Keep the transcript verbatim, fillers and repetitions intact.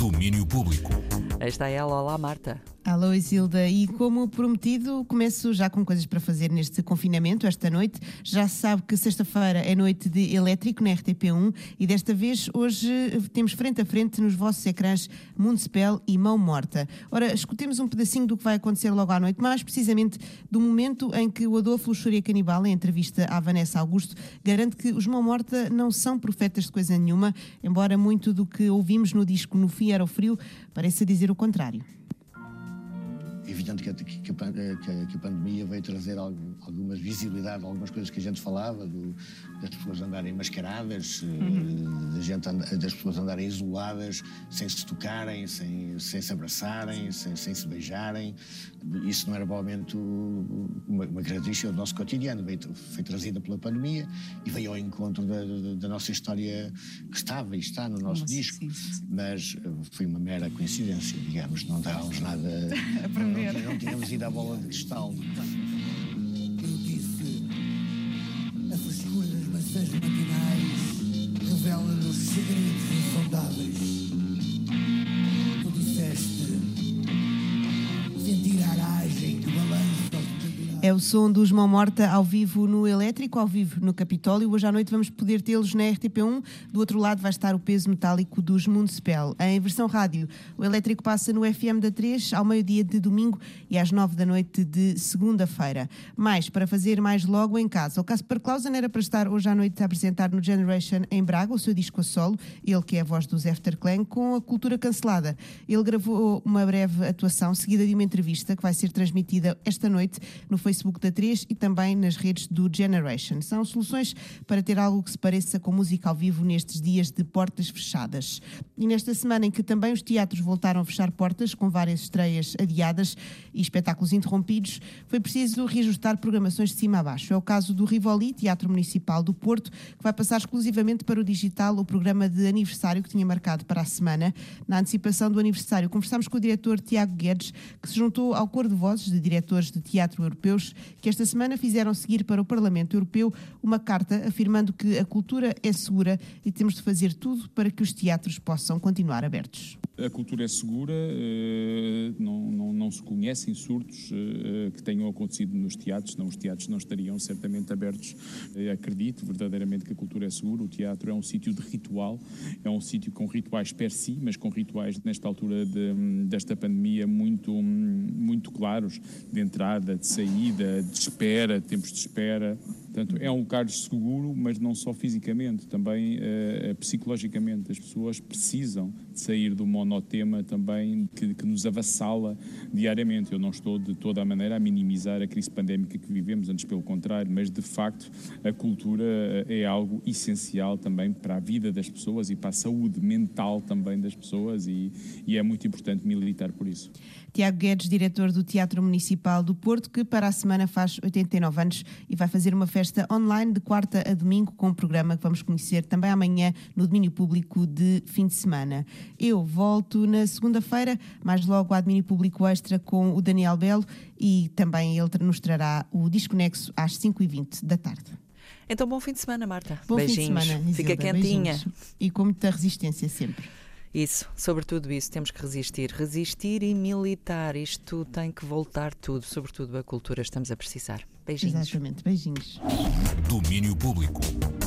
Domínio Público. Esta é ela. Olá, Marta. Alô, Isilda. E como prometido, começo já com coisas para fazer neste confinamento, esta noite. Já se sabe que sexta-feira é noite de Elétrico na R T P um e desta vez, hoje, temos frente a frente nos vossos ecrãs Municipal e Mão Morta. Ora, escutemos um pedacinho do que vai acontecer logo à noite, mais precisamente do momento em que o Adolfo Luxúria Canibal, em entrevista à Vanessa Augusto, garante que os Mão Morta não são profetas de coisa nenhuma, embora muito do que ouvimos no disco No Fim Era o Frio pareça dizer o contrário. É evidente que a, que, a, que a pandemia veio trazer algum, alguma visibilidade, algumas coisas que a gente falava, do, das pessoas andarem mascaradas, uhum. da gente and, das pessoas andarem isoladas, sem se tocarem, sem, sem se abraçarem, sem, sem se beijarem. Isso não era provavelmente uma, uma característica do nosso cotidiano, veio, foi trazida pela pandemia e veio ao encontro da, da, da nossa história que estava e está no nosso Nossa, disco, sim, sim. Mas foi uma mera coincidência, digamos, não estávamos nada... Não, não tínhamos ido à bola de cristal. Eu disse, a frescura das maçãs matinais revela-nos segredos insondáveis. Tu disseste, sentir a aragem que balança. É o som dos Mão Morta ao vivo no Elétrico, ao vivo no Capitólio. Hoje à noite vamos poder tê-los na R T P um. Do outro lado vai estar o peso metálico dos Municipal. Em versão rádio, o Elétrico passa no F M da três ao meio-dia de domingo e às nove da noite de segunda-feira. Mais para fazer mais logo em casa. O Casper Clausen era para estar hoje à noite a apresentar no Generation em Braga o seu disco a solo, ele que é a voz dos Afterclan, com a cultura cancelada. Ele gravou uma breve atuação seguida de uma entrevista que vai ser transmitida esta noite no Facebook Facebook da três e também nas redes do Generation. São soluções para ter algo que se pareça com música ao vivo nestes dias de portas fechadas. E nesta semana em que também os teatros voltaram a fechar portas, com várias estreias adiadas e espetáculos interrompidos, foi preciso reajustar programações de cima a baixo. É o caso do Rivoli, Teatro Municipal do Porto, que vai passar exclusivamente para o digital o programa de aniversário que tinha marcado para a semana. Na antecipação do aniversário, conversámos com o diretor Tiago Guedes, que se juntou ao coro de vozes de diretores de teatro europeus que esta semana fizeram seguir para o Parlamento Europeu uma carta afirmando que a cultura é segura e temos de fazer tudo para que os teatros possam continuar abertos. A cultura é segura, não, não, não se conhecem surtos que tenham acontecido nos teatros, senão os teatros não estariam certamente abertos. Acredito verdadeiramente que a cultura é segura, o teatro é um sítio de ritual, é um sítio com rituais per si, mas com rituais nesta altura de, desta pandemia muito, muito claros, de entrada, de saída, de espera, tempos de espera. Portanto, é um lugar seguro, mas não só fisicamente, também uh, psicologicamente. As pessoas precisam de sair do monotema também que, que nos avassala diariamente. Eu não estou de toda a maneira a minimizar a crise pandémica que vivemos, antes pelo contrário, mas de facto a cultura é algo essencial também para a vida das pessoas e para a saúde mental também das pessoas e, e é muito importante militar por isso. Tiago Guedes, diretor do Teatro Municipal do Porto, que para a semana faz oitenta e nove anos e vai fazer uma festa online de quarta a domingo com um programa que vamos conhecer também amanhã no domínio público de fim de semana. Eu volto na segunda-feira, mais logo ao domínio público extra com o Daniel Belo e também ele nos trará o Desconexo às cinco e vinte da tarde. Então, bom fim de semana, Marta. Bom beijinhos. Fim de semana, Isilda. Fica quentinha. Beijinhos. E com muita resistência sempre. Isso, sobretudo isso, temos que resistir. Resistir e militar, isto tem que voltar tudo, sobretudo a cultura, estamos a precisar. Beijinhos. Exatamente, beijinhos. Domínio Público.